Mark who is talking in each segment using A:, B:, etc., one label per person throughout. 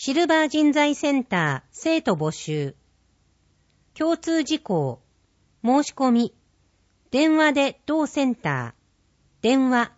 A: シルバー人材センター生徒募集。共通事項。申し込み。電話で同センター。電話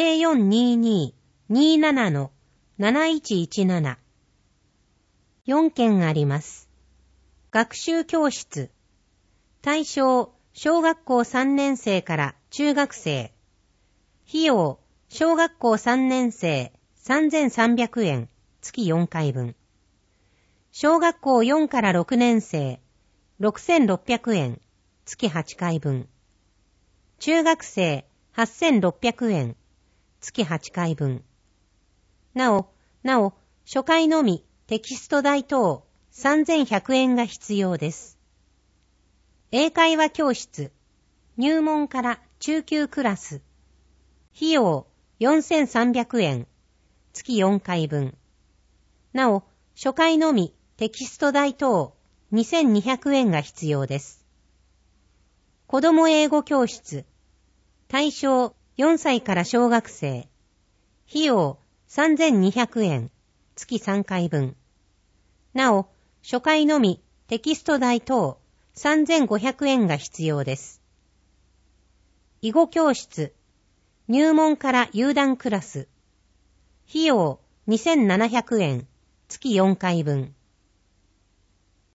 A: 0422-27-7117。4件あります。学習教室。対象、小学校3年生から中学生。費用、小学校3年生3300円、月4回分。小学校4から6年生6600円、月8回分。中学生8600円、月8回分。なお、初回のみテキスト代等3100円が必要です。英会話教室、入門から中級クラス。費用4300円、月4回分。なお、初回のみテキスト代等2200円が必要です。子供英語教室、対象4歳から小学生。費用3200円、月3回分。なお、初回のみテキスト代等3500円が必要です。囲碁教室、入門から有段クラス。費用2700円、月4回分。